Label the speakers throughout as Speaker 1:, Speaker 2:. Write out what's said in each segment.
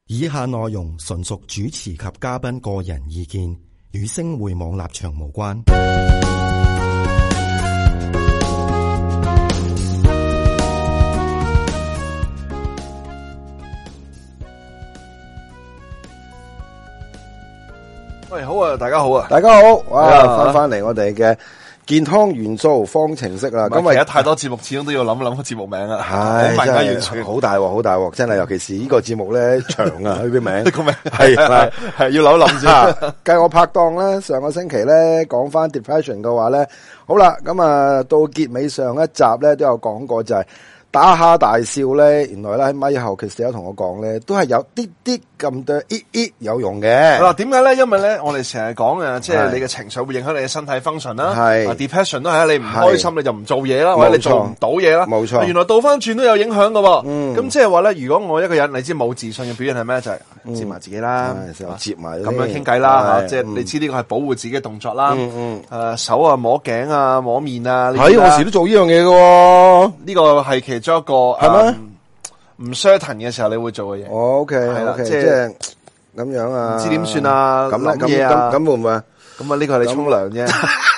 Speaker 1: 以下內容純屬主持及嘉賓個人意見，與星匯網立場無關。
Speaker 2: 喂，好啊，大家好啊，
Speaker 3: 大家好，哇，翻嚟我哋嘅健康元素方程式啦。
Speaker 2: 咁而家太多節目，始終都要諗諗個節目名啊。
Speaker 3: 係，
Speaker 2: 大家元素
Speaker 3: 好大鑊，好大鑊，真係，尤其是呢個節目咧長啊，佢嘅名，
Speaker 2: 個名
Speaker 3: 係
Speaker 2: 要諗諗先。
Speaker 3: 計我拍檔咧，上個星期咧講翻 depression 嘅話咧，好啦，咁啊到結尾上一集咧都有講過，就係打哈大笑咧，原來咧喺咪後其實有同我講咧，都係有啲咁多有用嘅。
Speaker 2: 嗱，點解咧？因為咧，我哋成日講啊，即係你嘅情緒會影響你嘅身體 function 啦。
Speaker 3: 係
Speaker 2: depression 都係你唔開心你就唔做嘢啦，或者你做唔到嘢啦。
Speaker 3: 冇錯。
Speaker 2: 原來倒翻轉都有影響噶。咁即係話咧，如果我一個人，你知冇自信嘅表現係咩？就係接埋自己啦，
Speaker 3: 接埋
Speaker 2: 咁樣傾偈啦。即係你知呢個係保護自己嘅動作啦。手啊摸頸啊摸面啊。
Speaker 3: 係，我時都做呢樣嘢嘅。
Speaker 2: 呢個係其中一個係咩？唔 certain 嘅時候你會做嘅嘢。
Speaker 3: OK，
Speaker 2: 係啦，即係
Speaker 3: 咁樣啊，
Speaker 2: 唔知點算啊？
Speaker 3: 咁
Speaker 2: 諗嘢啊？
Speaker 3: 咁會唔會啊？
Speaker 2: 咁啊，呢個係你沖涼啫。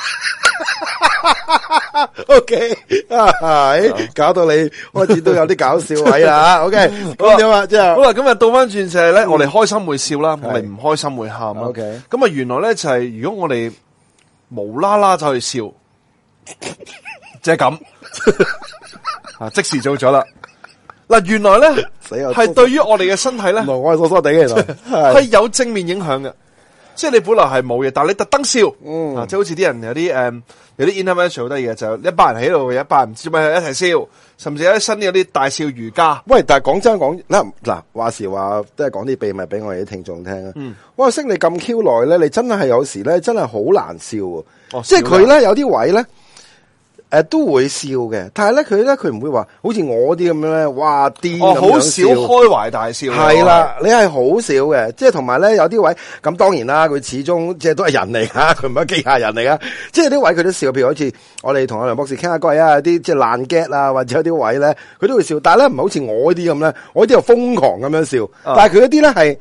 Speaker 3: OK，係搞到你開始都有啲搞笑位啦。OK，咁點啊？之後
Speaker 2: 好啦，咁啊倒翻轉就係咧，我哋開心會笑啦，我哋唔開心會喊啦。
Speaker 3: OK，
Speaker 2: 咁啊原來咧就係如果我哋無啦啦走去笑，即係咁啊，即時做咗啦。嗱，原來咧係對於我哋嘅身體咧，
Speaker 3: 我係疏疏地嘅，
Speaker 2: 係有正面影響嘅。即係你本來係冇嘢，但係你特登笑，即係好似啲人有啲 intervention 好得意嘅，就一班人喺度，有一班人唔知咩一齊笑，甚至有啲新有啲大笑瑜伽。
Speaker 3: 喂，但係講真講嗱，話時話都係講啲秘密俾我哋啲聽眾聽啊。哇，識你咁 Q 耐咧，你真係有時咧真係好難笑喎。即係佢咧有啲位咧。都會笑嘅，但係咧佢唔會話好似我啲咁樣咧，哇癲咁樣笑。
Speaker 2: 好少開懷大笑。
Speaker 3: 係啦，你係好少嘅，即係同埋咧有啲位，咁當然啦，佢始終即係都係人嚟噶，佢唔係機械人嚟噶。即係啲位佢都笑，譬如好似我哋同阿梁博士傾下偈啊，啲即係爛 get 啊，或者有啲位咧，佢都會笑。但係咧唔係好似我啲咁咧，我啲又瘋狂咁樣笑，但係佢嗰啲咧係。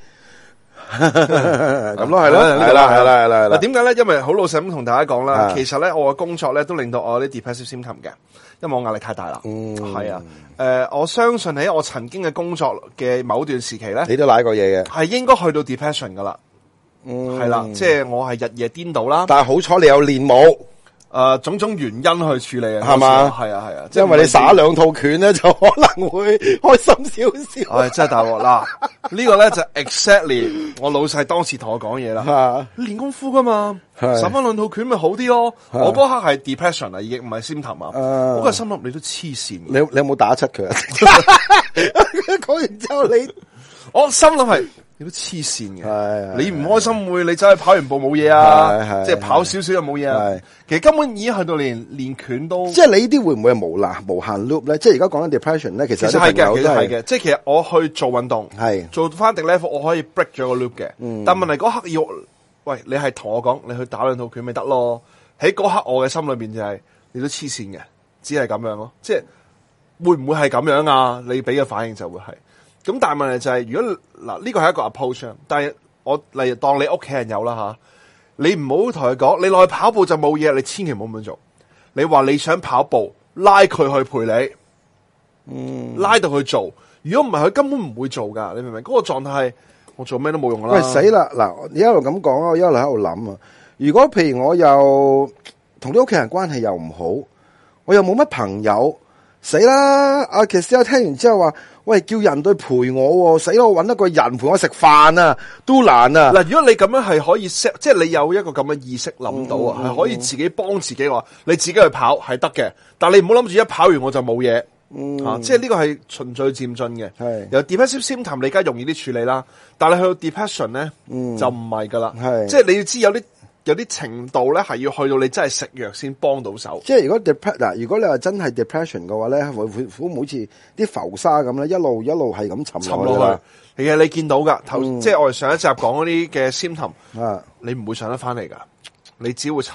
Speaker 3: 咁咯，係咯，係啦。
Speaker 2: 嗱，點解咧？因為好老實咁同大家講啦，其實咧我嘅工作咧都令到我啲 depressive symptom 嘅，因為我壓力太大啦。係啊，我相信喺我曾經嘅工作嘅某段時期咧，
Speaker 3: 你都瀨過嘢嘅，
Speaker 2: 係應該去到 depression 噶啦。係啦，即係我係日夜顛倒啦。
Speaker 3: 但係好彩你有練武。
Speaker 2: 種種原因去處理啊，
Speaker 3: 係嘛？
Speaker 2: 係啊，
Speaker 3: 因為你耍兩套拳咧，就可能會開心少少。
Speaker 2: 真係大鑊啦！呢個咧就 exactly 我老細當時同我講嘢啦。練功夫噶嘛，耍翻兩套拳咪好啲咯。我嗰刻係 depression 啊，已經唔係 symptom 啊。我個心諗你都黐線。
Speaker 3: 你有冇打柒佢啊？講完之後
Speaker 2: 我心諗係。你都黐線嘅，你唔開心會你走去跑完步冇嘢啊，即係跑少少又冇嘢啊。其實根本已經去到連練拳都，
Speaker 3: 即係你呢啲會唔會係無限 loop 咧？即係而家講緊 depression 咧，其實
Speaker 2: 係嘅，其實係嘅。即係其實我去做運動，做翻定 level，我可以 break 咗個 loop 嘅。但問題嗰刻要，喂，你係同我講，你去打兩套拳咪得咯？喺嗰刻我嘅心裏邊就係你都黐線嘅，只係咁樣咯。即係會唔會係咁樣啊？你俾嘅反應就會係。咁但係問題就係，如果嗱呢個係一個 approach，但係我例如當你屋企人有啦吓，你唔好同佢講，你落去跑步就冇嘢，你千祈唔好咁樣做。你話你想跑步，拉佢去陪你，拉到去做。如果唔係，佢根本唔會做噶。你明唔明？嗰個狀態，我做咩都冇用噶啦。
Speaker 3: 喂，死啦！嗱，你一路咁講啊，我一路喺度諗啊。如果譬如我又同啲屋企人關係又唔好，我又冇乜朋友，死啦！阿其實我聽完之後話。喂，叫人對陪我，死咯！我搵一個人陪我食飯啊，都難啊！
Speaker 2: 嗱，如果你咁樣係可以 set，即係你有一個咁嘅意識諗到啊，係可以自己幫自己話，你自己去跑係得嘅，但係你唔好諗住一跑完我就冇嘢，即係呢個係循序漸進嘅。係由 depressive symptom 你而家容易啲處理啦，但係去到 depression 咧，就唔係噶啦，即係你要知有啲程度咧，係要去到你真係食藥先幫到手。
Speaker 3: 即係如果你話真係 depression 嘅話咧，會好似啲浮沙咁咧，一路係咁沉落去。
Speaker 2: 其實你見到噶，即係我哋上一集講嗰啲嘅 symptom，你唔會上得翻嚟噶，你只會沉啊。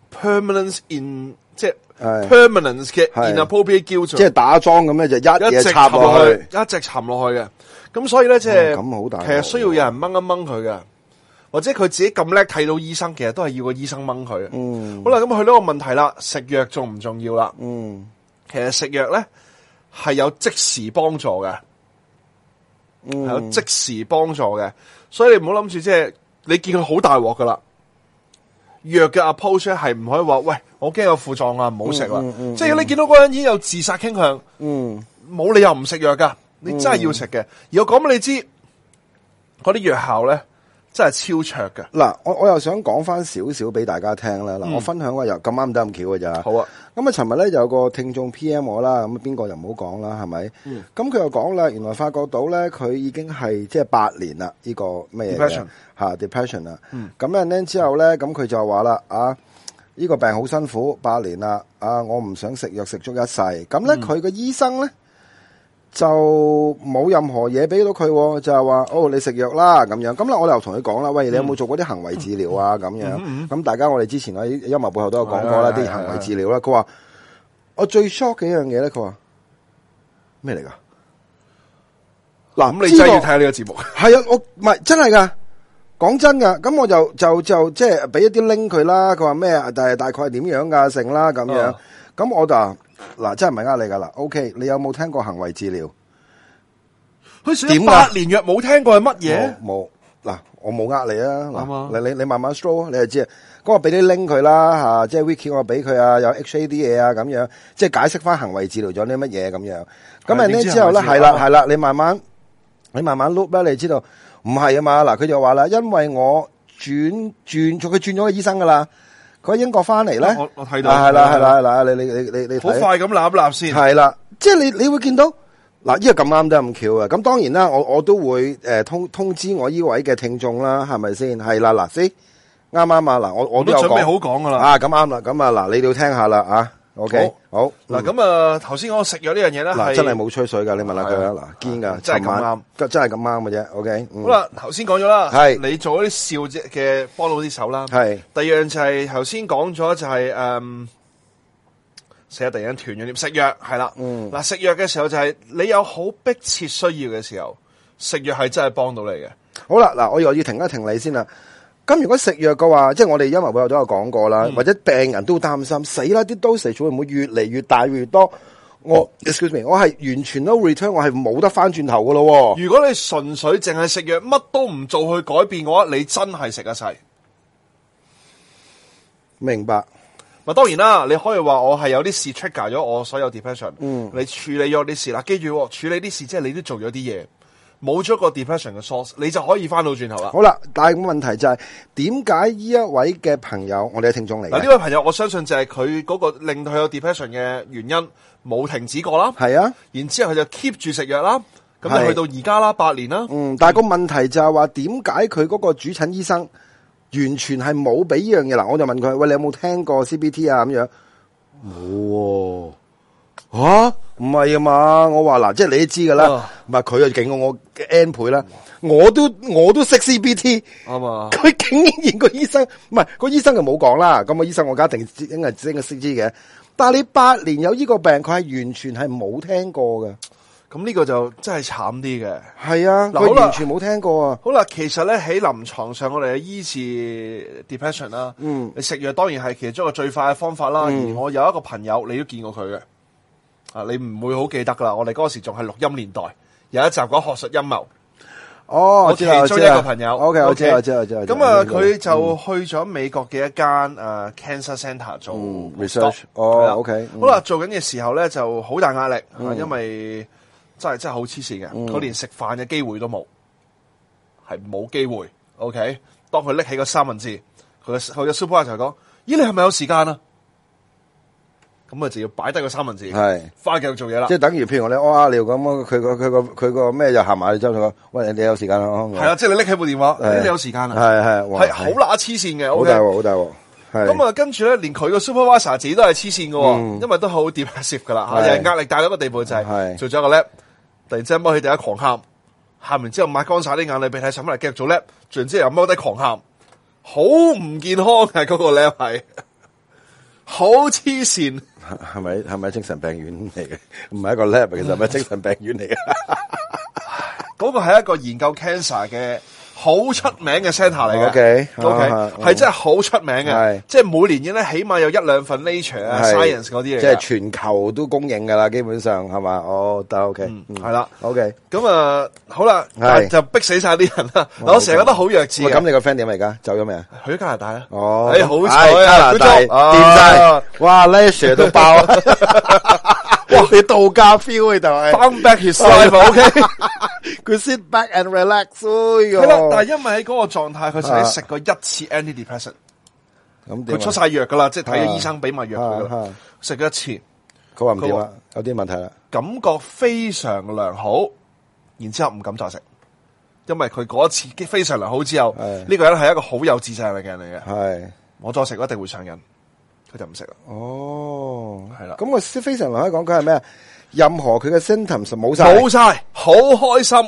Speaker 2: permanence in 即係 permanence 嘅 inappropriate guilt，
Speaker 3: 即係打樁咁咧就一嘢插落去，
Speaker 2: 一直沉落去嘅。咁所以咧即係
Speaker 3: 咁好大，
Speaker 2: 其實需要有人掹一掹佢嘅，或者佢自己咁叻睇到醫生，其實都係要個醫生掹佢。好啦，咁去到個問題啦，食藥重唔重要啦？其實食藥咧係有即時幫助嘅，係有即時幫助嘅，所以你唔好諗住即係你見佢好大鑊噶啦。藥嘅 approach 係唔可以話，喂，我驚有副作用啊，唔好食啦。即係你見到嗰個人已經有自殺傾向，冇理由唔食藥噶，你真係要食嘅。而我講俾你知，嗰啲藥效咧真係超卓嘅。
Speaker 3: 嗱，我又想講翻少少俾大家聽啦。嗱，我分享個又咁啱得咁巧嘅咋。好啊。咁啊，尋日咧有個聽眾 PM 我啦，咁邊個就唔好講啦，係咪？咁佢又講啦，原來發覺到咧，佢已經係即係8年啦，呢個咩嘢嘅depression 啦。咁咧之後咧，咁佢就話啦，呢個病好辛苦，8年啦，我唔想食藥食足一世。咁咧佢個醫生咧就冇任何嘢俾到佢，就係話你食藥啦咁樣。咁啦，我又同佢講啦，喂，你有冇做過啲行為治療啊？咁樣咁大家我哋之前喺音樂背後都有講過啦，啲行為治療啦。佢話我最 shock 嘅一樣嘢咧，佢話咩嚟噶？嗱，
Speaker 2: 咁你真係要睇下呢個節目。
Speaker 3: 係啊，我唔係真係噶，講真噶。咁我就即係俾一啲 link 佢啦。佢話咩？但係大概係點樣噶？成啦咁樣。咁我就嗱，真係唔係呃你噶啦。OK， 你有冇聽過行為治療？
Speaker 2: 佢食咗8年藥冇聽過係乜嘢？
Speaker 3: 冇嗱，我冇呃你啊。嗱，你慢慢 scroll， 你就知啊。咁我俾啲 link 佢啦吓，即係 wiki 我俾佢啊，有 HA 啲嘢啊咁樣，即係解釋翻行為治療咗啲乜嘢咁樣。咁呢之後咧係啦，你慢慢 look 咧，你知道唔係啊嘛。嗱，佢就話啦，因為我佢轉咗個醫生噶啦。佢喺英國翻嚟咧，
Speaker 2: 我睇到
Speaker 3: 係啦，你
Speaker 2: 好快咁立一立先，
Speaker 3: 係啦，即係你會見到嗱，呢個咁啱得咁巧啊！咁當然啦，我都會通知我呢位嘅聽眾啦，係咪先？係啦，嗱，先啱啊！嗱，我都有
Speaker 2: 準備好講噶啦，
Speaker 3: 咁啱啦，咁嗱，你要聽下啦啊！OK，好
Speaker 2: 嗱，咁頭先我食藥呢樣嘢咧，
Speaker 3: 嗱，真係冇吹水噶，你問下佢啦，嗱，堅噶，
Speaker 2: 真係咁啱，
Speaker 3: 真係咁啱嘅啫。OK，
Speaker 2: 好啦，頭先講咗啦，
Speaker 3: 係你
Speaker 2: 做嗰啲笑嘅幫到啲手啦，
Speaker 3: 係
Speaker 2: 第二樣就係頭先講咗就係成日突然間斷咗點食藥係啦，嗱，食藥嘅時候就係你有好迫切需要嘅時候，食藥係真係幫到你嘅。
Speaker 3: 好啦，嗱，我又要停一停你先啦。咁如果食藥嘅話，即係我哋音樂會有都有講過啦，或者病人都擔心死啦，啲 dosage 會唔會越嚟越大越多？Excuse me， 我係完全 no return， 我係冇得翻轉頭噶咯。
Speaker 2: 如果你純粹淨係食藥，乜都唔做去改變嘅話，你真係食一世。
Speaker 3: 明白。
Speaker 2: 當然啦，你可以話我係有啲事 trigger 咗我所有 depression，你處理咗啲事啦，記住處理啲事即係你都做咗啲嘢。冇咗個 depression 嘅 source，你就可以翻到轉頭啦。
Speaker 3: 好啦，但係個問題就係點解呢一位嘅朋友，我哋嘅聽眾嚟嘅
Speaker 2: 呢位朋友，我相信就係佢嗰個令到佢有 depression 嘅原因冇停止過啦。
Speaker 3: 係啊，
Speaker 2: 然之後佢就 keep 住食藥啦，咁就去到而家啦，8年啦。
Speaker 3: 但係個問題就係話點解佢嗰個主診醫生完全係冇俾呢樣嘢嗱？我就問佢：喂，你有冇聽過 CBT 啊？咁樣冇喎。唔係啊嘛，我話嗱，即係你都知噶啦，唔係佢就勁過我 N 倍啦，我都識 CBT，
Speaker 2: 啱啊，
Speaker 3: 佢竟然個醫生唔係個醫生就冇講啦，咁個醫生我梗係應該識知嘅，但係你8年有呢個病，佢係完全係冇聽過嘅，
Speaker 2: 咁呢個就真係慘啲嘅。
Speaker 3: 係啊，佢完全冇聽過啊。
Speaker 2: 好啦，其實咧喺臨床上，我哋醫治 depression 啦，你食藥當然係其中一個最快嘅方法啦。而我有一個朋友，你都見過佢嘅。你唔會好記得噶啦，我哋嗰時仲係錄音年代，有一集講學術陰謀。我其中一個朋友
Speaker 3: ，OK， 我知。
Speaker 2: 咁佢就去咗美國嘅一間cancer center 做
Speaker 3: research。OK。
Speaker 2: 好啦，做緊嘅時候咧就好大壓力，因為真係好黐線嘅，佢連食飯嘅機會都冇，係冇機會。OK，當佢拎起個三文治，佢嘅 supervisor 就講：咦，你係咪有時間啊？咁啊，就要擺低個三文治，係翻去繼續做嘢啦。
Speaker 3: 即係等於譬如我哋屙尿咁，佢個咩就行埋嚟之後就講：喂，你有時間啦？係
Speaker 2: 啊，即係你拎起部電話，你有時間啊？係好乸黐線嘅，
Speaker 3: 好大鑊，好大鑊。
Speaker 2: 咁啊，跟住咧，連佢個 supervisor 自己都係黐線嘅，因為都好 depressive 噶啦，又係壓力大到一個地步，就係做咗個 lab，突然之間踎起第一狂喊完之後抹乾晒啲眼淚鼻涕，上翻嚟繼續做 lab，做完之後又踎低狂喊，好唔健康嘅嗰個 lab 係。 好黐線。
Speaker 3: 係咪精神病院嚟嘅？唔係一個 lab， 其實係咪精神病院嚟嘅？
Speaker 2: 嗰個係一個研究 cancer 嘅好出名嘅 centre 嚟嘅。
Speaker 3: OK，
Speaker 2: 係真係好出名嘅，即係每年咧起碼有1-2份 Nature 啊 Science 嗰啲嚟嘅，
Speaker 3: 即係全球都公認噶啦，基本上係嘛？哦，得 OK，
Speaker 2: 係啦
Speaker 3: ，OK，
Speaker 2: 咁啊好啦，就逼死晒啲人啦。我成日覺得好弱智。
Speaker 3: 咁你個 friend 點啊？而家走咗未啊？
Speaker 2: 去咗加拿大啊？
Speaker 3: 哦，
Speaker 2: 好彩
Speaker 3: 加拿大掂晒，哇 Leisure 都爆啊！哇，你度假 feel 呢度係
Speaker 2: ，Found back his life，OK，
Speaker 3: 佢 sit back and relax，
Speaker 2: 係啦，但係因為喺嗰個狀態，佢曾經食過1次 antidepressant，
Speaker 3: 咁
Speaker 2: 佢出晒藥噶啦，即係睇咗醫生俾埋藥佢噶啦，食咗1次，
Speaker 3: 佢話唔掂啦，有啲問題啦，
Speaker 2: 感覺非常良好，然之後唔敢再食，因為佢嗰一次非常良好之後，呢個人係一個好有自制力嘅人嚟嘅，
Speaker 3: 係我
Speaker 2: 再食一定會上癮。佢就唔食啦。
Speaker 3: 哦，
Speaker 2: 係啦。
Speaker 3: 咁我非常來講，佢係咩啊？任何佢嘅 symptoms 冇晒，
Speaker 2: 好開心。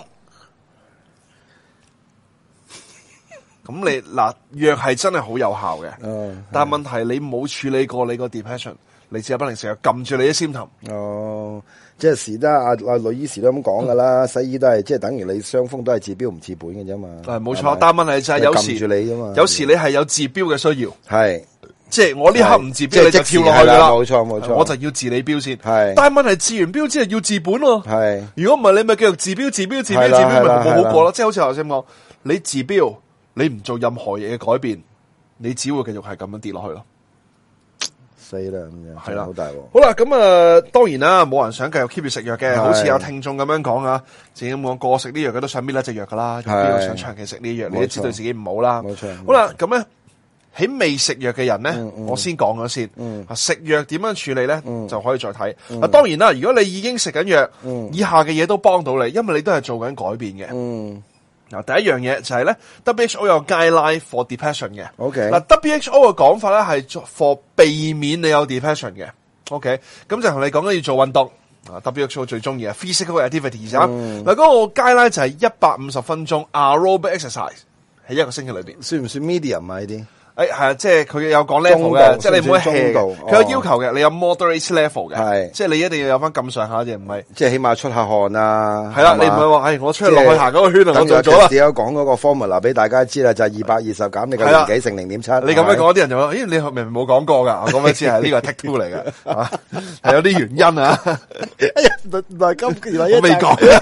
Speaker 2: 咁你嗱藥係真係好有效嘅，但係問題你冇處理過你個 depression，你只有不停成日撳住你啲 symptom。
Speaker 3: 哦，即係時得阿呂醫師都咁講噶啦，西醫都係即係等於你雙方都係治標唔治本嘅啫嘛。
Speaker 2: 冇錯，但係問題就係有時
Speaker 3: 撳住你啫嘛，
Speaker 2: 有時你係有治標嘅需要。
Speaker 3: 係。
Speaker 2: 即係我呢刻唔治標，你就跳落去噶啦。
Speaker 3: 冇錯，
Speaker 2: 我就要治你標先。
Speaker 3: 係，
Speaker 2: 但係問題治完標之後要治本喎。
Speaker 3: 係，
Speaker 2: 如果唔係你咪繼續治標，咪好過咯。即係好似頭先講，你治標，你唔做任何嘢嘅改變，你只會繼續係咁樣跌落去咯。
Speaker 3: 死啦咁樣，
Speaker 2: 係啦，
Speaker 3: 好大鑊。
Speaker 2: 好啦，咁當然啦，冇人想繼續 keep 住食藥嘅，好似有聽眾咁樣講啊，自己咁講過食啲藥，佢都想搣甩隻藥噶啦，邊個想長期食呢啲藥？你都知道自己唔好啦。
Speaker 3: 冇錯。
Speaker 2: 好啦，咁咧。喺未食藥嘅人咧，我先講咗先。食藥點樣處理咧，就可以再睇。當然啦，如果你已經食緊藥，以下嘅嘢都幫到你，因為你都係做緊改變嘅。嗱，第一樣嘢就係咧 ，WHO 有 guideline for depression 嘅。
Speaker 3: OK。
Speaker 2: 嗱 ，WHO 嘅講法咧係 for 避免你有 depression 嘅。OK。咁就同你講緊要做運動。WHO 最中意啊 ，physical activities 嗱，嗰個 guideline 就係150分鐘 aerobic exercise 喺一個星期裏邊。
Speaker 3: 算唔算 medium 啊？呢啲？
Speaker 2: 係啊，即係佢有講 level 嘅，即係你唔可以 hea 嘅。佢有要求嘅，你有 moderate level 嘅，係即係你一定要有翻咁上下嘅，唔係
Speaker 3: 即係起碼出下汗啊。
Speaker 2: 係啦，你唔係話，我出去落去行嗰個圈啊，我做咗啦。
Speaker 3: 只有講嗰個 formula 俾大家知啦，就係220減你個年紀乘0.7。
Speaker 2: 你咁樣講，啲人就話：咦，你明明冇講過㗎，我講一次係呢個 take two 嚟嘅，係有啲原因啊。
Speaker 3: 哎呀，原來今
Speaker 2: 我未講。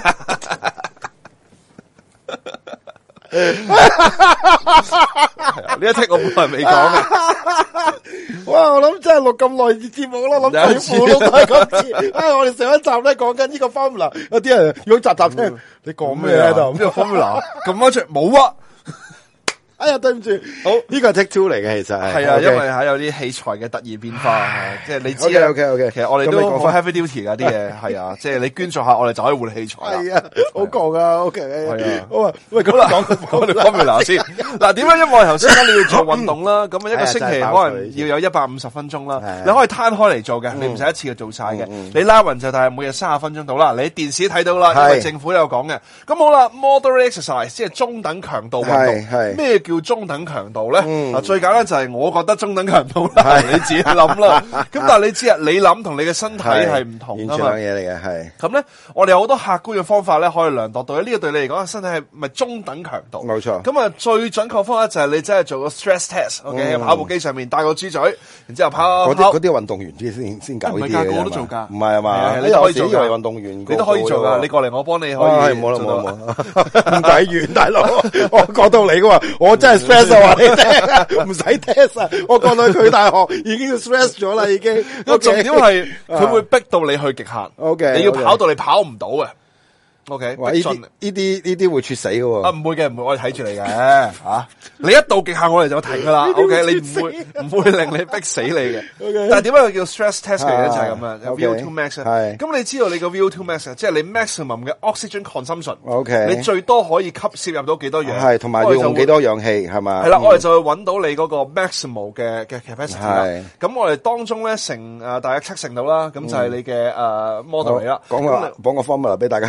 Speaker 2: 呢一剔我本來未講嘅。
Speaker 3: 哇！我諗真係錄咁耐節目啦，諗住都係咁次。我哋上一集咧講緊呢個 formula，有啲人如果集聽，你講咩喺度？
Speaker 2: 呢個 formula 咁啱出冇啊！
Speaker 3: 哎呀，對唔住，好呢個係 take two 嚟嘅，其實
Speaker 2: 係啊，因為係有啲器材嘅突然變化，即係你知啊。
Speaker 3: OK，
Speaker 2: 其實我哋都好 heavy duty 噶啲嘢，係啊，即係你捐助下，我哋就可以換器材啦。
Speaker 3: 係啊，好講啊 ，OK，
Speaker 2: 係啊。
Speaker 3: 好啊，喂，
Speaker 2: 咁啦，講我哋 formula 先。嗱，點解？因為我頭先講你要做運動啦，咁一個星期可能要有150分鐘啦。你可以攤開嚟做嘅，你唔使一次就做晒嘅。你拉勻就大概每日30分鐘到啦。你電視睇到啦，因為政府有講嘅。咁好啦 ，moderate exercise 即係中等強度運動。咩叫中等強度咧？最簡單就係我覺得中等強度啦，你自己諗啦。咁但係你知啊，你諗同你嘅身體係唔同啊嘛。
Speaker 3: 完全兩嘢嚟嘅，係。
Speaker 2: 咁咧，我哋有好多客觀嘅方法咧，可以量度到。呢個對你嚟講，身體係咪中等強度？
Speaker 3: 冇錯。
Speaker 2: 咁啊，最準確方法就係你真係做個 stress test，OK，跑步機上面戴個豬嘴，然之後跑。
Speaker 3: 嗰啲運動員先搞呢啲嘢。唔係
Speaker 2: 個個都做噶。
Speaker 3: 唔係啊嘛，
Speaker 2: 你都可以做嘅
Speaker 3: 運動員，
Speaker 2: 你都可以做噶。你過嚟，我幫你可以。
Speaker 3: 冇啦，唔使完，大佬。我講到你嘅話，我真係 stress 啊！話你聽，唔使 test 啊！我講到佢大學已經 stress 咗啦，已經。
Speaker 2: 個重點係佢會逼到你去極限。
Speaker 3: OK，
Speaker 2: 你要跑到你跑唔到嘅。OK，逼盡
Speaker 3: 呢啲會猝死嘅喎。
Speaker 2: 唔會嘅，唔會，我哋睇住你嘅吓。你一到極限，我哋就停噶啦。OK，你唔會令你逼死你嘅。但係點解佢叫 stress test 嘅咧？就係咁樣，有 VO2 max。係。咁你知道你個 VO2 max 即係你 maximum 嘅 oxygen consumption。OK。你最多可以攝入到幾多氧？係，同埋要用幾多氧氣係嘛？係啦，我哋就會揾到你嗰個 maximal 嘅 capacity 啦。係。咁我哋當中咧大約7成到啦，咁就係你嘅model 嚟啦。講個 formula 俾大家聽。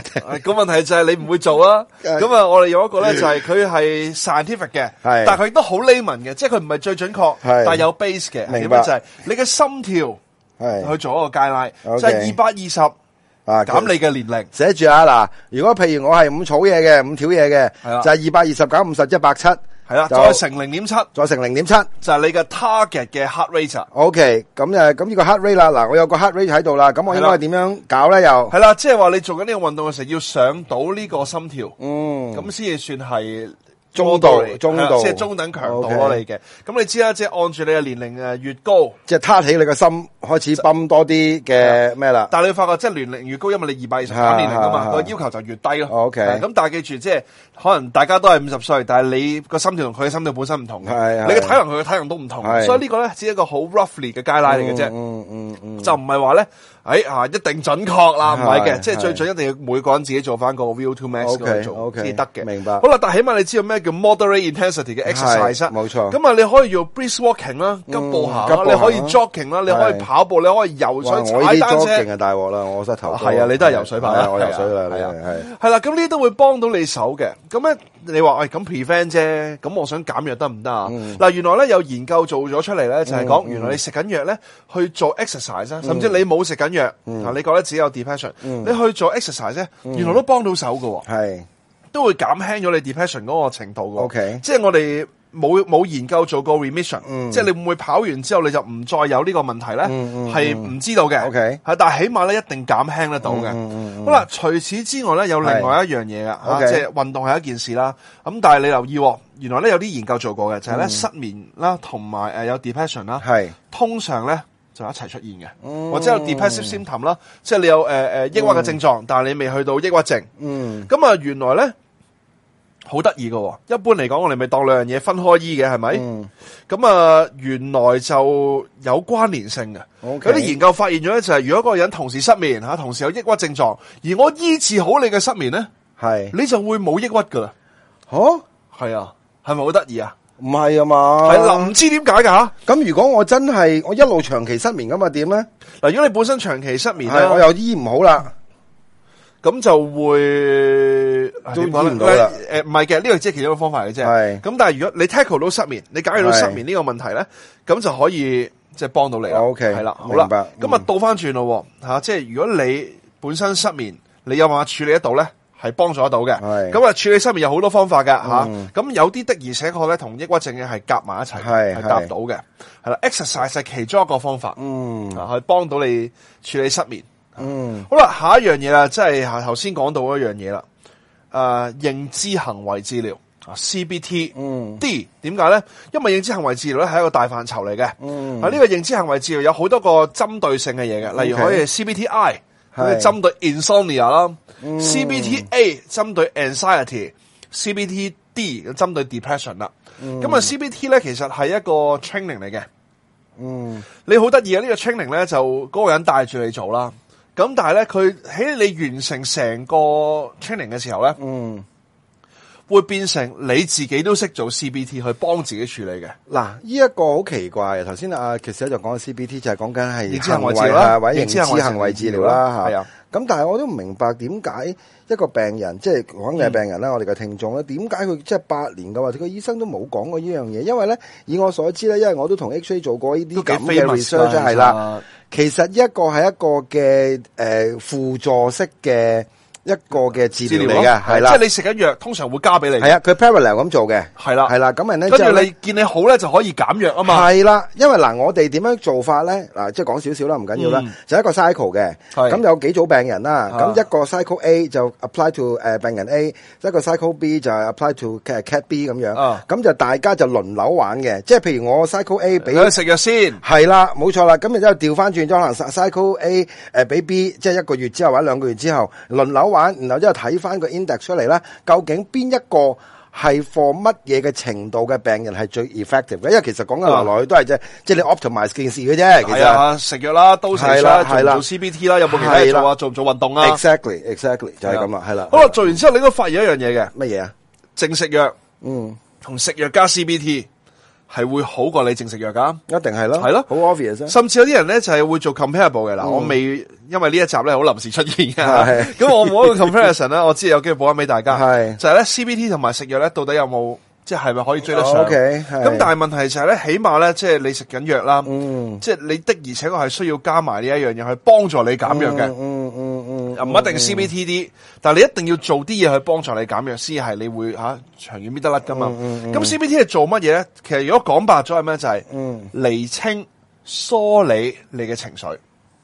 Speaker 2: 個問題就係你唔會做啊。咁啊，我哋有一個咧就係佢係 scientific 嘅，但係佢亦都好 layman 嘅，即係佢唔係最準確，但係有 base 嘅。
Speaker 3: 明白
Speaker 2: 就係你嘅心跳去做一個 guideline，就係220。減你嘅年齡，
Speaker 3: 寫住啊嗱，如果譬如我係5草嘢嘅，5條嘢嘅，就係220減50即係170，
Speaker 2: 係啦，再乘0.7，
Speaker 3: 再乘0.7，
Speaker 2: 就係你嘅 target 嘅 heart rate。
Speaker 3: OK， 咁呢個 heart rate 啦，嗱，我有個 heart rate 喺度啦，咁我應該點樣搞咧？又
Speaker 2: 係啦，即係話你做緊呢個運動嘅時候，要上到呢個心跳，咁先至算係。中度，即係中等強度咯，你嘅。咁你知啦，即係按住你嘅年齡越高，
Speaker 3: 即係撻起你個心開始泵多啲嘅咩啦。
Speaker 2: 但係你發覺即係年齡越高，因為你220減年齡噶嘛，個要求就越低咯。
Speaker 3: OK，
Speaker 2: 咁但係記住，即係可能大家都係50歲，但係你個心跳同佢嘅心跳本身唔同嘅，你嘅體能佢嘅體能都唔同，所以呢個咧只係一個好 roughly 嘅 guideline 嚟嘅啫，就唔係話咧。一定準確啦，唔係嘅，即係最準一定要每個人自己做翻個 VO2 max 去做先得嘅。
Speaker 3: 明白。
Speaker 2: 好啦，但係起碼你知道咩叫 moderate intensity 嘅 exercise，冇錯。咁啊，你可以用 brisk walking 啦，急步行啦，你可以 jogging 啦，你可以跑步，你可以游水、踩單車。
Speaker 3: 我呢啲 jogging 係大鑊啦，我膝頭。
Speaker 2: 係啊，你都係游水派啦，
Speaker 3: 我游水啦，
Speaker 2: 係啦，咁呢啲都會幫到你手嘅。咁咧，你話咁 prevent 啫，咁我想減藥得唔得啊？嗱，原來咧有研究做咗出嚟咧，就係講原來你食緊藥咧去做 exercise，甚至你冇食緊藥，你覺得自己有 depression，你去做 exercise 咧，原來都幫到手㗎，係都會減輕咗你 depression 嗰個程度㗎。
Speaker 3: OK，
Speaker 2: 即係我哋冇研究做過 remission，即係你會唔會跑完之後你就唔再有呢個問題咧？係唔知道嘅。OK， 係但係起碼咧一定減輕得到嘅。好啦，除此之外咧有另外一樣嘢噶，即係運動係一件事啦。咁但係你留意，原來咧有啲研究做過嘅，就係咧失眠啦，同埋有 depression 啦，係通常咧。就一齊出現嘅，或者有 depressive symptom 啦，即係你有抑鬱嘅症狀，但係你未去到抑鬱症。咁啊，原來咧好得意嘅，一般嚟講，我哋咪當兩樣嘢分開醫嘅，係咪？咁啊，原來就有關聯性嘅。有啲研究發現咗咧，就係如果嗰個人同時失眠吓，同時有抑鬱症狀，而我醫治好你嘅失眠咧，係你就會冇抑鬱噶啦。係啊，係咪好得意啊？
Speaker 3: 唔係啊嘛，
Speaker 2: 係啦，唔知點解噶。
Speaker 3: 咁如果我真係我一路長期失眠咁啊，點咧？
Speaker 2: 嗱，如果你本身長期失眠咧，
Speaker 3: 我又醫唔好啦，
Speaker 2: 咁就會
Speaker 3: 都醫唔到啦。
Speaker 2: 唔係嘅，呢個只係其中一個方法嘅啫。係咁，但係如果你 tackle 到失眠，你解決到失眠呢個問題咧，咁就可以即係幫到你啦。OK， 係啦，好啦，咁啊倒翻轉咯吓，即係如果你本身失眠，你有辦法處理得到咧？係幫助得到嘅，咁啊處理失眠有好多方法㗎吓，咁有啲的而且確咧同抑鬱症嘅係夾埋一齊，係夾到嘅，係啦 exercise 係其中一個方法，去幫到你處理失眠，好啦，下一樣嘢啦，即係頭先講到一樣嘢啦，認知行為治療CBT，D 點解咧？因為認知行為治療咧係一個大範疇嚟嘅，呢個認知行為治療有好多個針對性嘅嘢嘅，例如可以 CBTI。佢針對 insomnia 啦，CBTA 針對 anxiety，CBTD 針對 depression 啦。咁啊 CBT 咧其實係一個 training 嚟嘅。你好得意啊！呢個 training 咧就嗰個人帶住你做啦。咁但係咧佢喺你完成成個 training 嘅時候咧，會變成你自己都識做 CBT 去幫自己處理嘅。
Speaker 3: 嗱，呢一個好奇怪嘅。頭先其實就講 CBT 就係講緊係
Speaker 2: 認知行為治療啦，
Speaker 3: 或者認知行為治療啦
Speaker 2: 係啊。
Speaker 3: 咁但係我都唔明白點解一個病人，即係講嘅病人啦，我哋嘅聽眾咧，點解佢即係8年嘅或者個醫生都冇講過呢樣嘢？因為咧，以我所知咧，因為我都同 X-ray 做過呢啲咁嘅 research 係啦。其實一個係一個嘅輔助式嘅。一個嘅治療嚟嘅，係啦，
Speaker 2: 即係你食緊藥，通常會加俾你。
Speaker 3: 係啊，佢 parallel 咁做嘅，
Speaker 2: 係啦，
Speaker 3: 係啦，咁人咧，
Speaker 2: 跟住你見你好咧，就可以減藥啊嘛。
Speaker 3: 係啦，因為嗱，我哋點樣做法咧？嗱，即係講少少啦，唔緊要啦，就一個 cycle 嘅。咁有幾組病人啦，咁一個 cycle A 就 apply to 病人 A，一個 cycle B 就 apply to cat B 咁樣。咁就大家就輪流玩嘅，即係譬如我 cycle A 俾
Speaker 2: 佢食藥先，
Speaker 3: 係啦，冇錯啦。咁然之後調翻轉咗，可能 cycle A 俾 B， 即係1個月之後或者2個月之後輪流玩，然後之後睇翻個 index 出嚟啦，究竟邊一個係 for 乜嘢嘅程度嘅病人係最 effective 嘅？因為其實講緊來來去都係即係你 optimize 件事嘅啫。其實
Speaker 2: 食藥啦，都食啦，做 CBT 啦，有冇其他嘢做啊？做唔做運動啊
Speaker 3: ？Exactly 就係咁啦，係啦。
Speaker 2: 好啦，做完之後你都發現一樣嘢嘅，
Speaker 3: 乜嘢啊？
Speaker 2: 淨食藥，同食藥加 CBT， 係會好過你淨食藥噶，
Speaker 3: 一定係咯，
Speaker 2: 係咯，
Speaker 3: 好 obvious 啊。
Speaker 2: 甚至有啲人咧就係會做 comparable 嘅嗱，我未因為呢一集咧好臨時出現嘅，咁我冇一個 comparison 咧，我知有機會補翻俾大家，就係咧 CBT 同埋食藥咧到底有冇即係咪可以追得上？咁但係問題就係咧，起碼咧即係你食緊藥啦，即係你的而且確係需要加埋呢一樣嘢去幫助你減藥嘅，唔一定 CBTD，但係你一定要做啲嘢去幫助你減藥，先係你會長遠搣得甩噶嘛。咁 CBT 係做乜嘢咧？其實如果講白咗係咩？就係釐清、梳理你嘅情緒。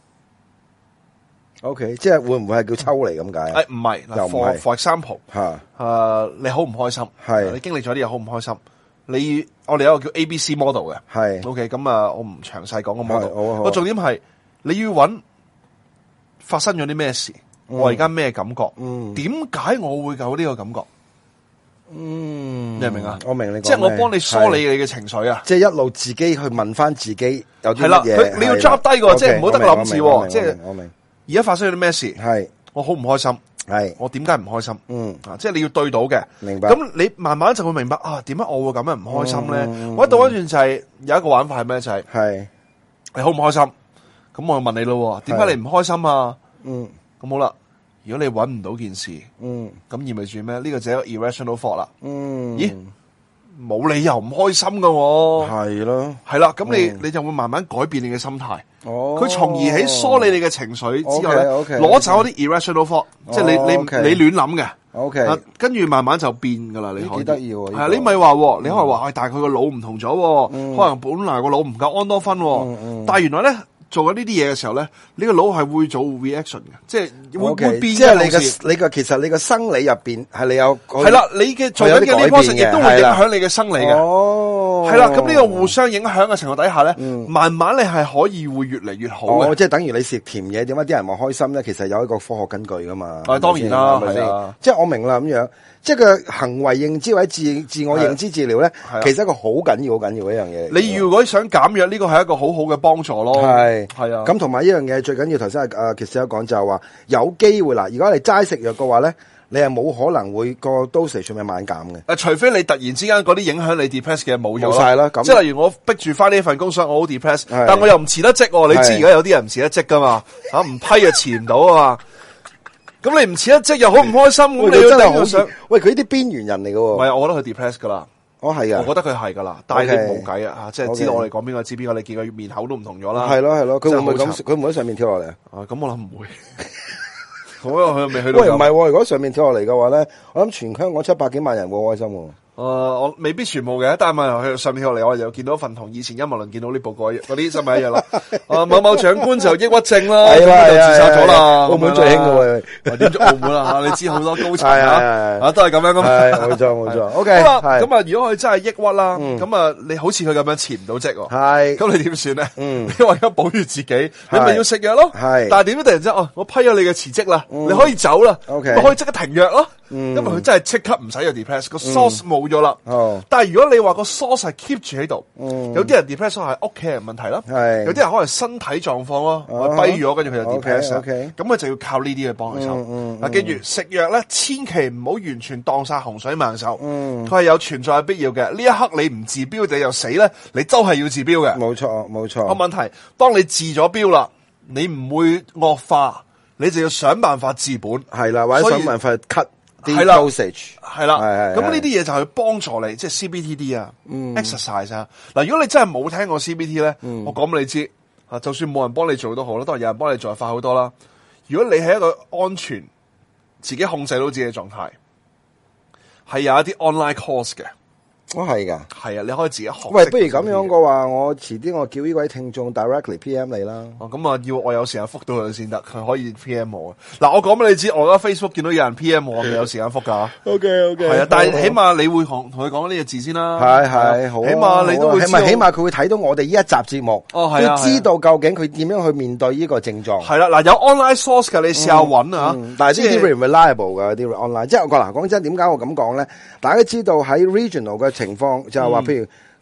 Speaker 3: OK， 即係會唔會係叫抽離咁解？
Speaker 2: 唔係嗱，for example，你好唔開心，你經歷咗啲嘢好唔開心，我哋有一個叫 ABC model 嘅，係 OK， 咁我唔詳細講個 model，個重點係你要揾發生咗啲咩事，我而家咩感覺，點解我會有呢個感覺？你明唔明啊？我明你講，即係我幫你梳理你嘅情緒啊！
Speaker 3: 即係一路自己去問翻自己有啲
Speaker 2: 乜嘢，你要 drop 低個，即係唔好得個諗字，即係
Speaker 3: 我明。而
Speaker 2: 家發生咗啲咩事？
Speaker 3: 係
Speaker 2: 我好唔開心，
Speaker 3: 係我
Speaker 2: 點解唔開心？即係你要對到嘅，明白。咁你慢慢就會明白啊，點解我會咁樣唔開心咧？我一倒翻轉就係有一個玩法係咩？就係你好唔開心，咁我就問你咯，點解你唔開心啊？咁好啦，如果你搵唔到件事，咁意味住咩？呢個就係一個 irrational thought 啦。咦？冇理由唔開心噶，
Speaker 3: 係咯，
Speaker 2: 係啦，咁你就會慢慢改變你嘅心態。佢從而喺梳理你嘅情緒之後咧，攞走一啲 irrational thought，即係你亂諗嘅。OK，跟住慢慢就變噶啦。你可以幾得意喎？係你咪話，你可能話，但係佢個腦唔同咗，可能本來個腦唔夠安多酚，但係原來咧。做緊呢啲嘢嘅時候咧，你個腦係會做 reaction 嘅，即係會變。即係
Speaker 3: 其實你個生理入邊係你有
Speaker 2: 係啦，你嘅做緊嘅呢個 process 亦都會影響你嘅生理嘅。哦，係啦，咁呢個互相影響嘅情況底下咧，慢慢你係可以會越嚟越好嘅。即係等於你食甜嘢，點解啲人話開心咧？其實有一個科學根據噶嘛。當然啦，係啊，即係我明啦咁樣。即係個行為認知或者自我認知治療咧，其實一個好緊要一樣嘢。你如果想減藥，呢個係一個好好嘅幫助咯。係啊。
Speaker 3: 咁同埋呢樣嘢最緊要，頭先其實有講就係話有機會啦。如果你齋食藥嘅話咧，你係冇可能會個 dosage 咪慢減嘅。
Speaker 2: 除非你突然之間嗰啲影響你 depress 嘅冇咗
Speaker 3: 晒啦。
Speaker 2: 即係例如我逼住翻呢份工，所以我好 depress，但我又唔辭得職。你知而家有啲人唔辭得職噶嘛？唔批就辭唔到啊嘛。咁你唔辭得職又好唔開心，咁你真係好想
Speaker 3: 喂佢啲邊緣人嚟嘅喎。
Speaker 2: 唔係，我覺得佢 depress 噶啦。
Speaker 3: 係啊，
Speaker 2: 我覺得佢係噶啦，但係你冇計啊，即係知道我哋講邊個知邊個，你見佢面口都唔同咗啦。
Speaker 3: 係咯，佢會唔會咁？佢唔會喺上面跳落嚟啊？
Speaker 2: 咁我諗唔會。好啊，佢未去到。
Speaker 3: 喂，唔係，如果上面跳落嚟嘅話咧，我諗全香港700幾萬人會開心。
Speaker 2: 我未必全部嘅，但係問題上面落嚟，我又見到份同以前陰謀論見到呢報告嗰啲新聞一樣啦。某某長官就抑鬱症啦，咁就自殺咗啦。
Speaker 3: 澳門最興嘅喎，
Speaker 2: 點做澳門啦？你知好多高層都係咁樣噶嘛。
Speaker 3: 冇錯。OK，
Speaker 2: 好啦，咁啊，如果佢真係抑鬱啦，咁啊，你好似佢咁樣辭唔到職，係，咁你點算咧？你為咗保住自己，你咪要食藥咯。係，但係點解突然之間我批咗你嘅辭職啦，你可以走啦，可以即刻停藥咯。因為佢真係即刻唔使有 depress，個 source 冇咗啦。但係如果你話個 source 係 keep 住喺度，有啲人 depress 係屋企人問題啦，有啲人可能身體狀況咯，跛咗跟住佢就 depress，咁佢就要靠呢啲去幫佢手。嗱，記住食藥咧，千祈唔好完全當晒洪水猛獸，佢係有存在嘅必要嘅。呢一刻你唔治標你又死咧，你都係要治標嘅。冇錯。個問題，當你治咗標啦，你唔會惡化，你就要想辦法治本，係啦，或者想辦法 cut。係啦，咁呢啲嘢就係幫助你，即係 CBTD 啊，exercise 啊。嗱，如果你真係冇聽過 CBT 咧，我講俾你知，就算冇人幫你做都好啦，當然有人幫你做就快好多啦。如果你係一個安全、自己控制到自己嘅狀態，係有一啲 online course 嘅。係噶，係啊，你可以自己學。喂，不如咁樣嘅話，我遲啲我叫呢位聽眾 directly PM 你啦。咁啊，要我有時間覆到佢先得，佢可以 PM 我。嗱，我講俾你知，我而家 Facebook 見到有人 PM 我，有時間覆噶。OK，係啊，但係起碼你會同佢講呢個字先啦。係，好。起碼你都會，起碼佢會睇到我哋呢一集節目，要知道究竟佢點樣去面對呢個症狀。係啦，嗱，有 online source 嘅，你試下揾啊。但係呢啲 reliable 嘅啲 online，即係嗱，講真，點解我咁講咧？大家知道喺 regional 嘅情況就係話，譬如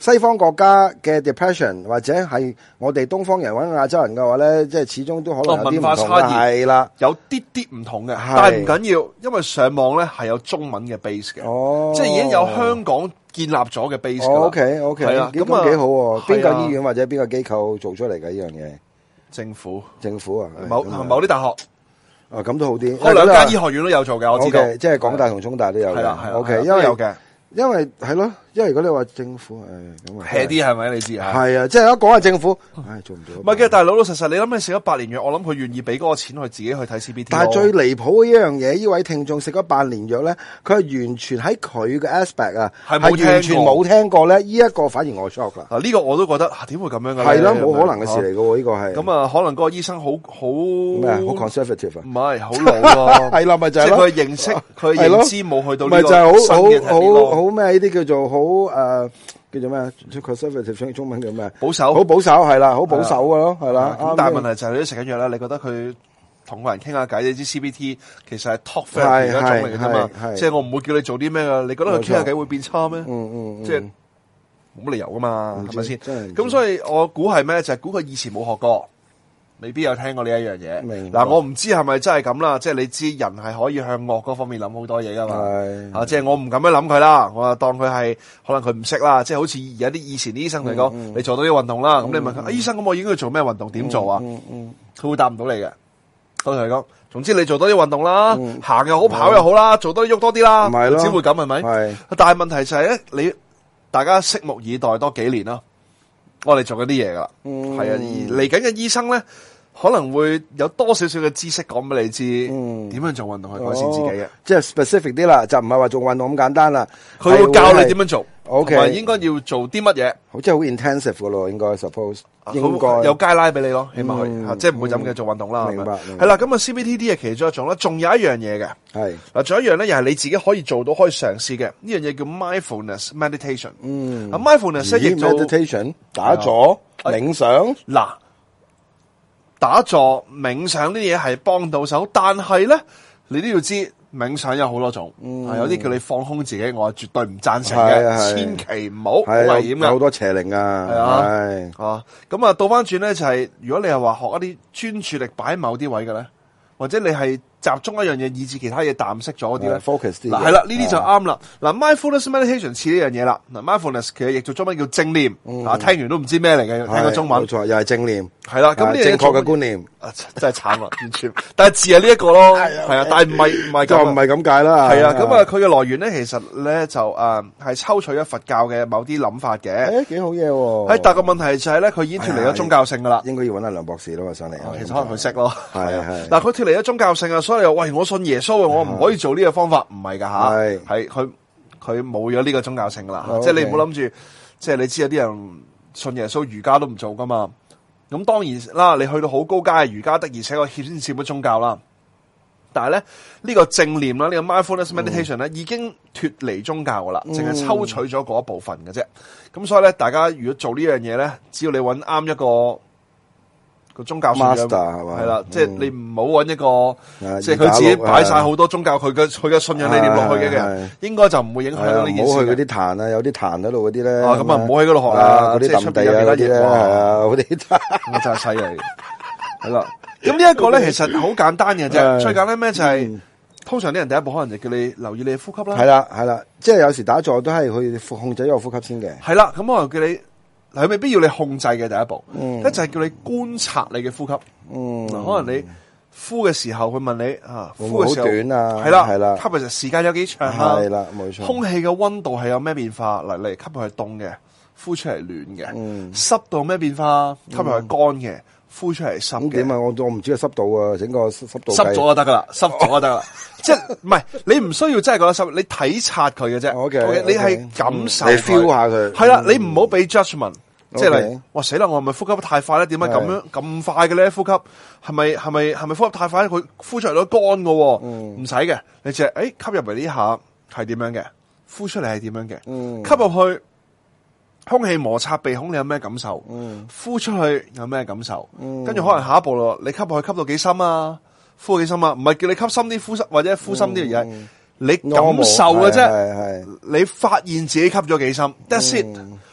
Speaker 3: 西方國家嘅 depression 或者係我哋東方人或者亞洲人嘅話咧，即係始終都可能有啲
Speaker 2: 文化
Speaker 3: 唔同
Speaker 2: 差異
Speaker 3: 係啦，
Speaker 2: 有啲唔同嘅，但係唔緊要，因為上網咧係有中文嘅 base 嘅，即係已經有香港建立咗嘅 base 㗎啦。
Speaker 3: OK，
Speaker 2: 係啊，
Speaker 3: 咁啊幾好喎！邊個醫院或者邊個機構做出嚟嘅呢樣嘢？政府啊，
Speaker 2: 某啲大學。
Speaker 3: 咁都好啲。
Speaker 2: 我兩間醫學院都有做嘅，我知道。
Speaker 3: 即係港大同中大都有嘅。
Speaker 2: 係啦
Speaker 3: ，OK，
Speaker 2: 因為有嘅。
Speaker 3: 因為係咯，因為如果你話政府咁啊
Speaker 2: hea 啲係咪？你知啊？
Speaker 3: 係啊，即係一講下政府，做唔到。
Speaker 2: 唔係嘅，但係老老實實，你諗你食咗8年藥，我諗佢願意俾嗰個錢去自己去睇 CBT。
Speaker 3: 但係最離譜嘅一樣嘢，呢位聽眾食咗8年藥咧，佢係完全喺佢嘅 aspect 啊，係完全冇聽過咧。呢一個反而我 shock 啦。
Speaker 2: 嗱，呢個我都覺得點會咁樣嘅？
Speaker 3: 係咯，冇可能嘅事嚟嘅喎，呢個係。
Speaker 2: 咁啊，可能嗰個醫生好
Speaker 3: 咩啊？好 conservative 啊？
Speaker 2: 唔係，好老咯。
Speaker 3: 係啦，咪就係
Speaker 2: 咯。即係佢認識，佢認知冇去到呢個新嘅
Speaker 3: 好咩？呢啲叫做好叫做咩 ？conservative 中文叫咩？
Speaker 2: 保守，
Speaker 3: 好保守係啦，好保守嘅咯，係啦。
Speaker 2: 咁但係問題就係你都食緊藥啦，你覺得佢同個人傾下偈，你知 CBT 其實係 talk therapy 一種嚟嘅啫嘛，即係我唔會叫你做啲咩噶，你覺得佢傾下偈會變差咩？即係冇乜理由噶嘛，係咪先？咁所以我估係咩？就係估佢以前冇學過。未必有聽過呢一樣嘢。嗱，我唔知係咪真係咁啦，即係你知人係可以向惡嗰方面諗好多嘢噶嘛。即係我唔咁樣諗佢啦，我當佢係可能佢唔識啦，即係好似有啲以前啲醫生嚟講，你做到啲運動啦，咁你問佢，醫生咁我應該要做咩運動？點做啊？佢會答唔到你嘅。我同你講，總之你做多啲運動啦，行又好，跑又好啦，做多啲喐多啲啦，只會咁係咪？但係問題就係咧，你大家拭目以待多幾年啦，我哋做緊啲嘢噶啦，係啊，而嚟緊嘅醫生咧。可能會有多少少嘅知識講俾你知，點樣做運動去改善自己嘅，
Speaker 3: 即係 specific 啲啦，就唔係話做運動咁簡單啦。
Speaker 2: 佢會教你點樣做，同埋
Speaker 3: OK
Speaker 2: 應該要做啲乜嘢，
Speaker 3: 即係好 intensive 噶咯，應該 suppose 應該
Speaker 2: 有街拉俾你咯，起碼佢即係唔會咁嘅做運動啦。
Speaker 3: 明白。
Speaker 2: 係啦，咁啊 CBTD 係其中一種啦，仲有一樣嘢嘅，係嗱，仲有一樣咧，又係你自己可以做到，可以嘗試嘅呢樣嘢叫 mindfulness meditation。mindfulness 亦做
Speaker 3: meditation 打坐冥想
Speaker 2: 嗱。打坐冥想啲嘢係幫到手，但係咧，你都要知冥想有好多種，有啲叫你放空自己，我係絕對唔贊成嘅，千祈唔好，好危險嘅，
Speaker 3: 有好多邪靈啊，
Speaker 2: 咁啊，倒翻轉咧就係，如果你係話學一啲專注力擺喺某啲位嘅咧，或者你係集中一樣嘢，以致其他嘢淡色咗嗰啲咧
Speaker 3: ，focus 啲，
Speaker 2: 嗱係啦，呢啲就啱啦。嗱 mindfulness meditation 似呢樣嘢啦，嗱 mindfulness 其實譯做中文叫正念，聽完都唔知咩嚟嘅，聽個中文，
Speaker 3: 冇錯，又係正念，
Speaker 2: 係啦，咁呢
Speaker 3: 正確嘅觀念，
Speaker 2: 真係慘啊，完全，但係字係呢一個咯，係啊，但係唔係
Speaker 3: 就唔係咁解啦，
Speaker 2: 係啊，咁啊，佢嘅來源咧，其實咧就係抽取咗佛教嘅某啲諗法嘅，
Speaker 3: 幾好嘢喎，
Speaker 2: 但係個問題就係咧，佢已經脫離咗宗教性噶啦，
Speaker 3: 應該要揾阿梁博士咯，上嚟，
Speaker 2: 其實可能佢識咯，
Speaker 3: 係，
Speaker 2: 嗱，佢脫離咗宗教性啊，所以喂，我信耶穌啊，我唔可以做呢個方法，唔係噶吓，係佢冇咗呢個宗教性噶啦，即係你唔好諗住，即係你知有啲人信耶穌瑜伽都唔做噶嘛，咁當然啦，你去到好高階嘅瑜伽的，而且個牽涉咗宗教啦，但係咧呢個正念啦，呢個 mindfulness meditation 咧已經脫離宗教噶啦，淨係抽取咗嗰一部分嘅啫，咁所以咧大家如果做呢樣嘢咧，只要你揾啱一個宗教信仰係啦，即係你唔好揾一個，即係佢自己擺晒好多宗教佢嘅信仰理念落去嘅人，應該就唔會影響到呢件事。
Speaker 3: 唔好去嗰啲壇啊，有啲壇喺度嗰啲咧。
Speaker 2: 咁啊唔好喺嗰度學啊，
Speaker 3: 嗰啲抌地啊嗰啲咧，係啊，嗰啲
Speaker 2: 真係犀利。係啦，咁呢一個咧其實好簡單嘅啫，最簡單咩就係通常啲人第一步可能就叫你留意你嘅呼吸啦。
Speaker 3: 係啦，即係有時打坐都係去控制咗個呼吸先嘅。
Speaker 2: 係啦，咁可能叫你。佢未必要你控制嘅第一步，一就係叫你觀察你嘅呼吸。可能你呼嘅時候，佢問你呼嘅時候好短啊，係啦，吸嘅時候時間有幾長啊？係啦，冇錯。空氣嘅溫度係有咩變化？嚟吸入去凍嘅，呼出嚟暖嘅。濕度咩變化？吸入去乾嘅，呼出嚟濕嘅。
Speaker 3: 點啊？我唔知個濕度啊，整個濕度。
Speaker 2: 濕咗就得噶啦，濕咗就得啦。即係唔係你唔需要真係覺得濕，你體察佢嘅啫。OK，你係感受，
Speaker 3: 你 feel 下佢。
Speaker 2: 係啦，你唔好俾 judgment。即係你，哇死啦！我係咪呼吸得太快咧？點解咁快嘅咧？呼吸係咪呼吸太快咧？佢呼出嚟都乾嘅，唔使嘅。你淨係吸入嚟呢下係點樣嘅？呼出嚟係點樣嘅？吸入去，空氣摩擦鼻孔，你有咩感受？呼出去有咩感受？跟住可能下一步咯，你吸入去吸到幾深啊？呼幾深啊？唔係叫你吸深啲呼吸，或者呼深啲嘅嘢，你感受嘅啫。你發現自己吸咗幾深？That's it。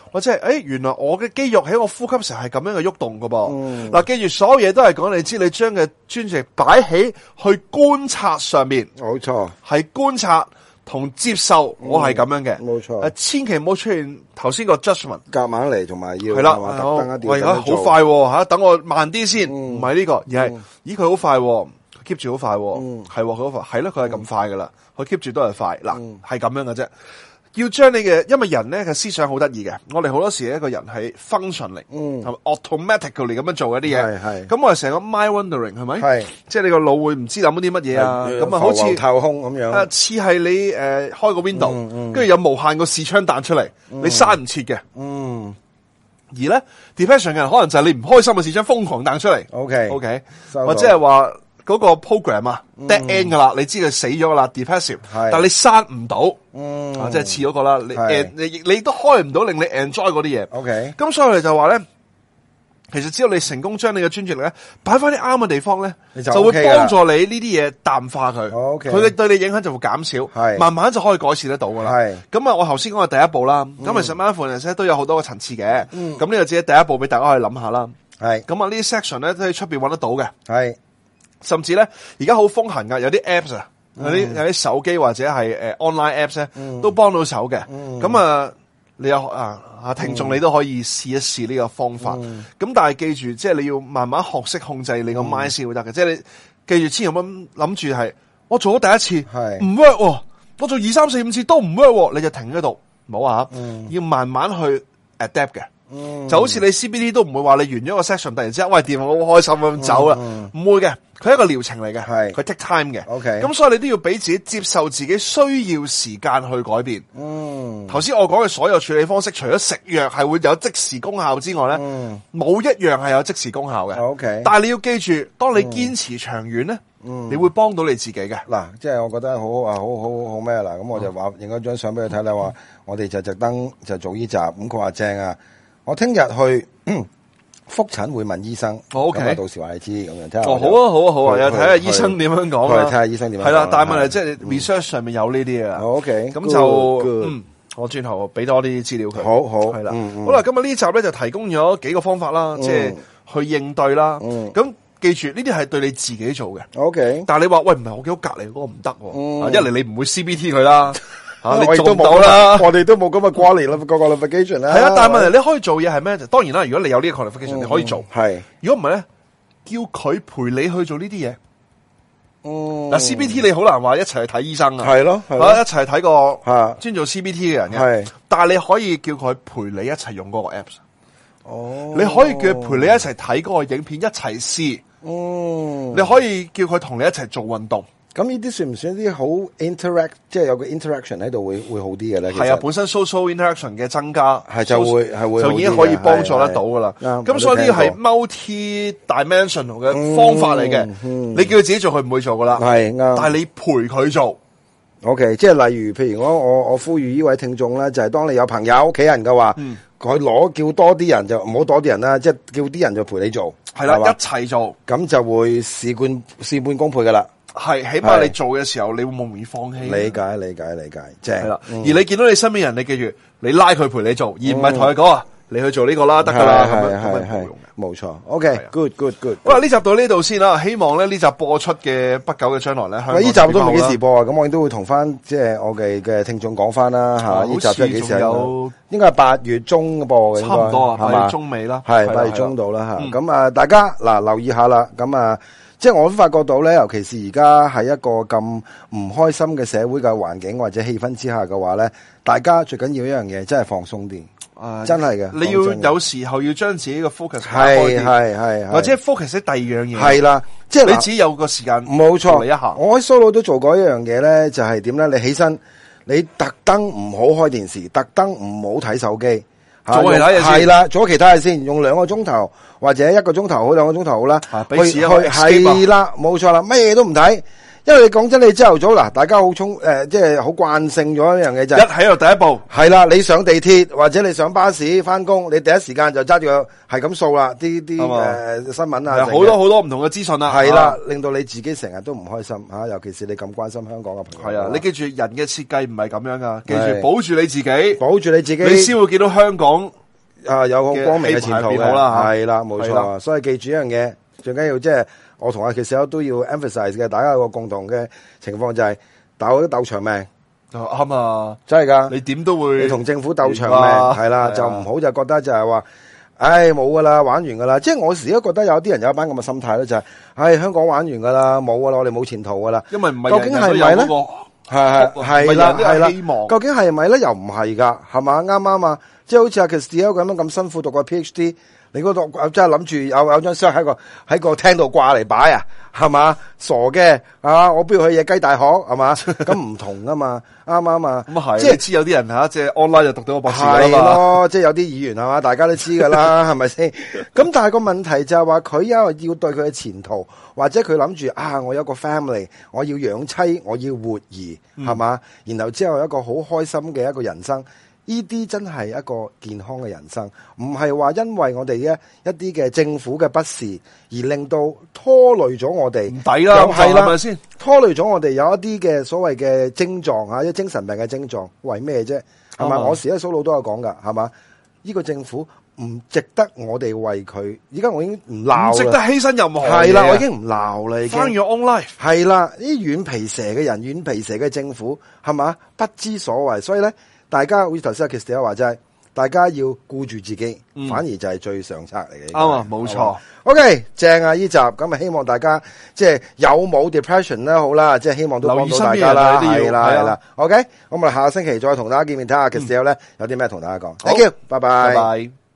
Speaker 2: 或者係原來我嘅肌肉喺我呼吸時係咁樣嘅喐動噶噃。嗱，記住所有嘢都係講你知，你將嘅專注力擺喺去觀察上面，
Speaker 3: 冇錯，
Speaker 2: 係觀察同接受，我係咁樣嘅，
Speaker 3: 冇錯。
Speaker 2: 千祈唔好出現頭先個 judgment
Speaker 3: 夾硬嚟，同埋要
Speaker 2: 係啦，
Speaker 3: 喂
Speaker 2: 好快吓，等我慢啲先，唔係呢個，而係咦佢好快，keep 住好快，係佢好快，係咯，佢係咁快噶啦，佢 keep 住都係快，嗱係咁樣嘅啫。要將你嘅，因為人咧嘅思想好得意嘅，我哋好多時一個人係 function 嚟，係咪 automatically 咁樣做一啲嘢，
Speaker 3: 係，
Speaker 2: 咁我哋成個 mind wandering 係咪？係，即係你個腦會唔知諗啲乜嘢啊？咁啊，好似
Speaker 3: 透空咁樣，
Speaker 2: 似係你開個 window，跟住有無限個視窗彈出嚟，你閂唔切嘅，而咧 depression 嘅人可能就係你唔開心嘅視窗瘋狂彈出嚟，OK，或者係話。嗰個 program 啊 dead end 噶啦，你知佢死咗噶啦 depressive， 但係你刪唔到，即係似嗰個啦，你都開唔到令你 enjoy 嗰啲嘢。OK， 咁所以我哋就話咧，其實只要你成功將你嘅專注力咧擺翻啲啱嘅地方咧，就會幫助你呢啲嘢淡化佢。佢嘅對你影響就會減少，慢慢就可以改善得到噶啦。咁啊，我頭先講嘅第一步啦，咁其實 mindfulness 都有好多個層次嘅。咁呢個只係第一步，俾大家可以諗下啦。咁啊，呢啲 section 咧都喺出邊揾得到嘅。甚至咧，而家好風行噶，有啲 apps 啊，有啲手機或者係online apps 咧，都幫到手嘅。咁啊，你有聽眾你都可以試一試呢個方法。咁但係記住，即係你要慢慢學識控制你個 mind 先會得嘅。即係你記住，千祈唔好諗住係我做咗第一次唔 work，我做2、3、4、5次都唔 work，你就停喺度，唔好啊，要慢慢去 adapt 嘅。就好似你 CBT 都唔會話你完咗個 session 突然之間喂掂我好開心咁走啦，唔會嘅，佢係一個療程嚟嘅，佢 take time 嘅。咁所以你都要俾自己接受自己需要時間去改變。頭先我講嘅所有處理方式，除咗食藥係會有即時功效之外咧，冇一樣係有即時功效嘅。但係你要記住，當你堅持長遠咧，你會幫到你自己嘅。
Speaker 3: 嗱，即係我覺得好咩啦，咁我就話影咗張相俾佢睇啦，話我哋就特登就做呢集，咁佢話正啊。我聽日去復診會問醫生，咁啊到時話你知咁樣。
Speaker 2: 好啊，又睇下醫生點樣講啦。
Speaker 3: 睇下醫生點樣講。係
Speaker 2: 啦，但係問題即係 research 上面有呢啲啊。
Speaker 3: OK，
Speaker 2: 咁就我轉頭俾多啲資料佢。
Speaker 3: 好，
Speaker 2: 係啦。好啦，今日呢集咧就提供咗幾個方法啦，即係去應對啦。咁記住呢啲係對你自己做嘅。
Speaker 3: OK，
Speaker 2: 但係你話喂唔係我見到隔離嗰個唔得喎，一嚟你唔會 CBT 佢啦。
Speaker 3: 你做唔到啦，我哋都冇咁嘅 qualification 啦。
Speaker 2: 係啊，但係問題你可以做嘢係咩？當然啦，如果你有呢個 qualification，你可以做。係，如果唔係咧，叫佢陪你去做呢啲嘢。嗱 CBT 你好難話一齊去睇醫生啊。係咯，一齊睇個專做 CBT 嘅人嘅。係，但係你可以叫佢陪你一齊用嗰個 apps。哦，你可以叫佢陪你一齊睇嗰個影片，一齊試。你可以叫佢同你一齊做運動。
Speaker 3: 咁呢啲算唔算啲好 interact， 即係有個 interaction 喺度會好啲嘅咧？
Speaker 2: 係啊，本身 social interaction 嘅增加
Speaker 3: 係就會
Speaker 2: 就已經可以幫助得到噶啦。咁所以呢個係 multi-dimensional 嘅方法嚟嘅。你叫佢自己做，佢唔會做噶啦。係啱，但係你陪佢做。
Speaker 3: OK， 即係例如，譬如我呼籲呢位聽眾咧，就係當你有朋友屋企人嘅話，佢叫多啲人就唔好多啲人啦，即係叫啲人就陪你做。
Speaker 2: 係啦，一齊做，
Speaker 3: 咁就會事半功倍噶啦。
Speaker 2: 係，起碼你做嘅時候，你會冇容易放棄。
Speaker 3: 理解，正係啦。
Speaker 2: 而你見到你身邊人，你記住，你拉佢陪你做，而唔係同佢講啊，你去做呢個啦，得噶啦。係，
Speaker 3: 冇錯。OK，good。
Speaker 2: 好啦，呢集到呢度先啦。希望咧呢集播出嘅不久嘅將來咧，香港
Speaker 3: 呢集都唔幾時播啊？咁我亦都會同翻即係我哋嘅聽眾講翻啦吓。呢集即係幾時有？應該係8月中播嘅，
Speaker 2: 差唔多啊，8月中尾啦。
Speaker 3: 係8月中到啦吓。咁啊，大家嗱留意下啦。咁啊。即係我都發覺到咧，尤其是而家喺一個咁唔開心嘅社會嘅環境或者氣氛之下嘅話咧，大家最緊要一樣嘢，真係放鬆啲，真係嘅。
Speaker 2: 你要有時候要將自己嘅 focus 開啲，係，或者 focus 喺第二樣嘢。係啦，即係你自己有個時間，冇錯。一下，
Speaker 3: 我喺 solo 都做過一樣嘢咧，就係點咧？你起身，你特登唔好開電視，特登唔好睇手機。
Speaker 2: 做其他嘢先，
Speaker 3: 係啦，做其他嘢先，用2個鐘頭或者1個鐘頭好，2個鐘頭好啦，去係啦，冇錯啦，咩嘢都唔睇。因為你講真，你朝頭早嗱，大家好即係好慣性咗一樣嘢就係
Speaker 2: 一喺度第一步
Speaker 3: 係啦，你上地鐵或者你上巴士翻工，你第一時間就揸住個係咁掃啦，啲新聞啊，
Speaker 2: 好多唔同嘅資訊啦，
Speaker 3: 係啦，令到你自己成日都唔開心吓，尤其是你咁關心香港嘅朋友。
Speaker 2: 係啊，你記住人嘅設計唔係咁樣噶，記住保住你自己，
Speaker 3: 保住你自己，
Speaker 2: 你先會見到香港
Speaker 3: 有個光明嘅前途嘅，
Speaker 2: 啦，
Speaker 3: 係啦，冇錯。所以記住一樣嘢，最緊要即係我同阿奇少都要 emphasize 嘅，大家有個共同嘅情況就係鬥長命。
Speaker 2: 啱啊，
Speaker 3: 真係噶，
Speaker 2: 你點都會，
Speaker 3: 你同政府鬥長命，係啦，就唔好就覺得就係話，唉冇噶啦，玩完噶啦。即係我時都覺得有啲人有一班咁嘅心態咧，就係，唉香港玩完噶啦，冇噶啦，我哋冇前途噶啦。
Speaker 2: 因為唔係
Speaker 3: 究竟係咪咧？係啦，
Speaker 2: 希望
Speaker 3: 究竟係咪咧？又唔係噶，係嘛？啱啱啊？即係好似阿 Kistia 咁辛苦讀個 PhD。你嗰度真係諗住有張相喺個廳度掛嚟擺啊，係嘛？傻嘅啊！我不如去野雞大學係嘛？咁唔同啊嘛，啱啱啊？
Speaker 2: 咁係，
Speaker 3: 即係
Speaker 2: 知有啲人吓，即係 online 就讀到個博士啦嘛。
Speaker 3: 係咯，即係有啲議員係嘛，大家都知噶啦，係咪先？咁但係個問題就係話佢要對佢嘅前途，或者佢諗住啊，我有個 family， 我要養妻，我要活兒，係嘛？然後之後有一個好開心嘅一個人生。呢啲真係一個健康嘅人生，唔係話因為我哋一啲嘅政府嘅不是而令到拖累咗我哋，
Speaker 2: 唔抵啦，係咪先？
Speaker 3: 拖累咗我哋有一啲嘅所謂嘅症狀啊，一精神病嘅症狀，為咩啫？係嘛？我時蘇老都有講噶，係嘛？呢個政府唔值得我哋為佢，而家我已經唔鬧，唔
Speaker 2: 值得犧牲任何嘢。
Speaker 3: 係啦，我已經唔鬧啦，已經。
Speaker 2: Find your own life。係
Speaker 3: 啦，呢啲軟皮蛇嘅人，軟皮蛇嘅政府，係嘛？不知所謂，所以咧。大家好似頭先阿 Kistia 話齋，大家要顧住自己，反而就係最上策嚟嘅。
Speaker 2: 啱啊，冇錯。
Speaker 3: OK， 正啊！呢集咁啊，希望大家即係有冇 depression 咧，好啦，即係希望都幫到大家啦，係啦。OK，咁我哋下個星期再同大家見面，睇下 Kistia 咧有啲咩同大家講。Thank you，拜拜。